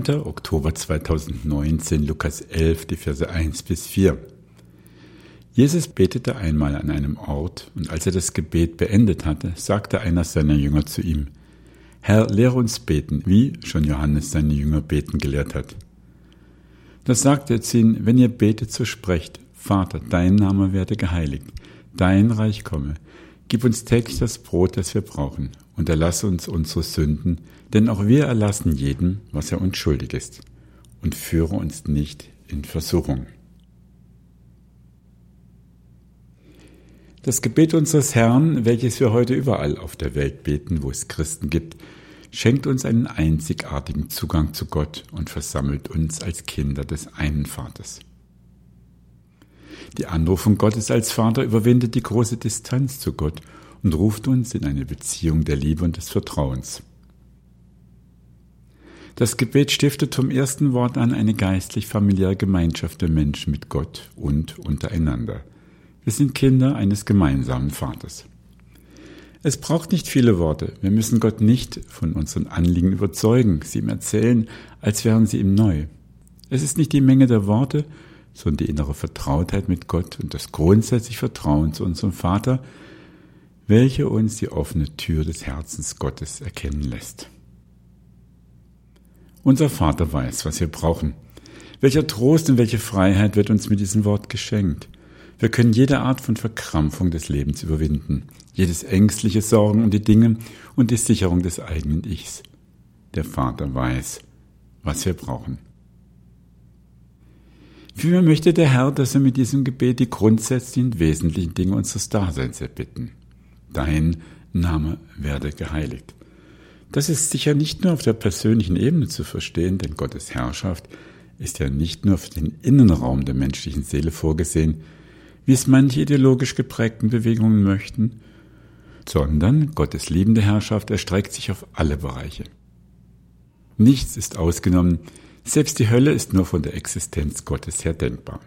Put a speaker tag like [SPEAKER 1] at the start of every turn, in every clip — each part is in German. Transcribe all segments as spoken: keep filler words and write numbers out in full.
[SPEAKER 1] dritter Oktober zweitausendneunzehn, Lukas elf, die Verse eins bis vier. Jesus betete einmal an einem Ort, und als er das Gebet beendet hatte, sagte einer seiner Jünger zu ihm: Herr, lehre uns beten, wie schon Johannes seine Jünger beten gelehrt hat. Da sagte er zu ihnen: Wenn ihr betet, so sprecht: Vater, dein Name werde geheiligt, dein Reich komme. Gib uns täglich das Brot, das wir brauchen, und erlasse uns unsere Sünden, denn auch wir erlassen jedem, was er uns schuldig ist. Und führe uns nicht in Versuchung. Das Gebet unseres Herrn, welches wir heute überall auf der Welt beten, wo es Christen gibt, schenkt uns einen einzigartigen Zugang zu Gott und versammelt uns als Kinder des einen Vaters. Die Anrufung Gottes als Vater überwindet die große Distanz zu Gott und ruft uns in eine Beziehung der Liebe und des Vertrauens. Das Gebet stiftet vom ersten Wort an eine geistlich-familiäre Gemeinschaft der Menschen mit Gott und untereinander. Wir sind Kinder eines gemeinsamen Vaters. Es braucht nicht viele Worte. Wir müssen Gott nicht von unseren Anliegen überzeugen, sie ihm erzählen, als wären sie ihm neu. Es ist nicht die Menge der Worte, sondern die innere Vertrautheit mit Gott und das grundsätzliche Vertrauen zu unserem Vater, welche uns die offene Tür des Herzens Gottes erkennen lässt. Unser Vater weiß, was wir brauchen. Welcher Trost und welche Freiheit wird uns mit diesem Wort geschenkt. Wir können jede Art von Verkrampfung des Lebens überwinden, jedes ängstliche Sorgen um die Dinge und die Sicherung des eigenen Ichs. Der Vater weiß, was wir brauchen. Vielmehr möchte der Herr, dass wir mit diesem Gebet die grundsätzlichen und wesentlichen Dinge unseres Daseins erbitten. Dein Name werde geheiligt. Das ist sicher nicht nur auf der persönlichen Ebene zu verstehen, denn Gottes Herrschaft ist ja nicht nur für den Innenraum der menschlichen Seele vorgesehen, wie es manche ideologisch geprägten Bewegungen möchten, sondern Gottes liebende Herrschaft erstreckt sich auf alle Bereiche. Nichts ist ausgenommen, selbst die Hölle ist nur von der Existenz Gottes her denkbar.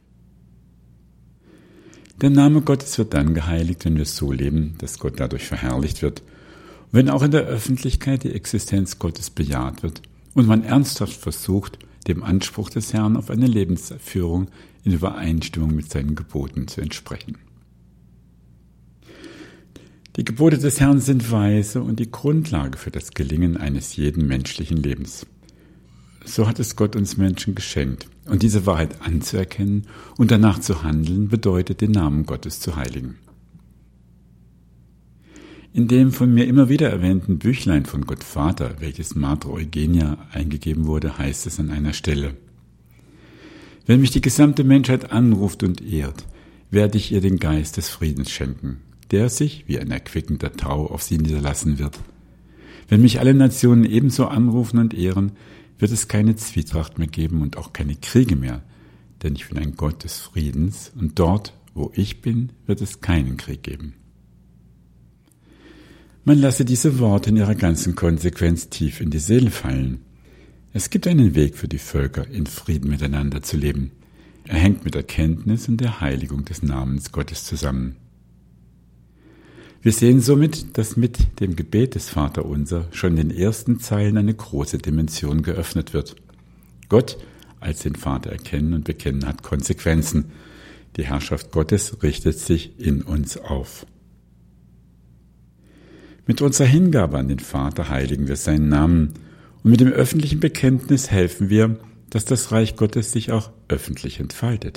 [SPEAKER 1] Der Name Gottes wird dann geheiligt, wenn wir so leben, dass Gott dadurch verherrlicht wird, und wenn auch in der Öffentlichkeit die Existenz Gottes bejaht wird und man ernsthaft versucht, dem Anspruch des Herrn auf eine Lebensführung in Übereinstimmung mit seinen Geboten zu entsprechen. Die Gebote des Herrn sind weise und die Grundlage für das Gelingen eines jeden menschlichen Lebens. So hat es Gott uns Menschen geschenkt, und diese Wahrheit anzuerkennen und danach zu handeln, bedeutet, den Namen Gottes zu heiligen. In dem von mir immer wieder erwähnten Büchlein von Gott Vater, welches Madre Eugenia eingegeben wurde, heißt es an einer Stelle: Wenn mich die gesamte Menschheit anruft und ehrt, werde ich ihr den Geist des Friedens schenken, der sich wie ein erquickender Tau auf sie niederlassen wird. Wenn mich alle Nationen ebenso anrufen und ehren, wird es keine Zwietracht mehr geben und auch keine Kriege mehr, denn ich bin ein Gott des Friedens, und dort, wo ich bin, wird es keinen Krieg geben. Man lasse diese Worte in ihrer ganzen Konsequenz tief in die Seele fallen. Es gibt einen Weg für die Völker, in Frieden miteinander zu leben. Er hängt mit der Kenntnis und der Heiligung des Namens Gottes zusammen. Wir sehen somit, dass mit dem Gebet des Vaterunser schon in den ersten Zeilen eine große Dimension geöffnet wird. Gott als den Vater erkennen und bekennen hat Konsequenzen. Die Herrschaft Gottes richtet sich in uns auf. Mit unserer Hingabe an den Vater heiligen wir seinen Namen, und mit dem öffentlichen Bekenntnis helfen wir, dass das Reich Gottes sich auch öffentlich entfaltet.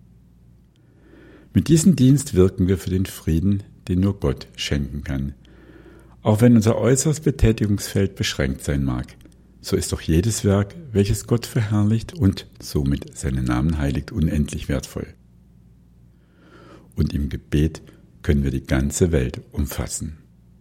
[SPEAKER 1] Mit diesem Dienst wirken wir für den Frieden, den nur Gott schenken kann. Auch wenn unser äußeres Betätigungsfeld beschränkt sein mag, so ist doch jedes Werk, welches Gott verherrlicht und somit seinen Namen heiligt, unendlich wertvoll. Und im Gebet können wir die ganze Welt umfassen.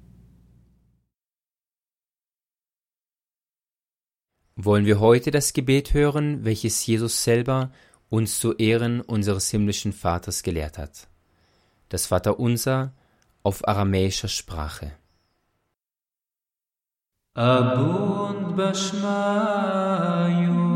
[SPEAKER 2] Wollen wir heute das Gebet hören, welches Jesus selber uns zu Ehren unseres himmlischen Vaters gelehrt hat. Das Vaterunser auf aramäischer Sprache. Abund bashmayu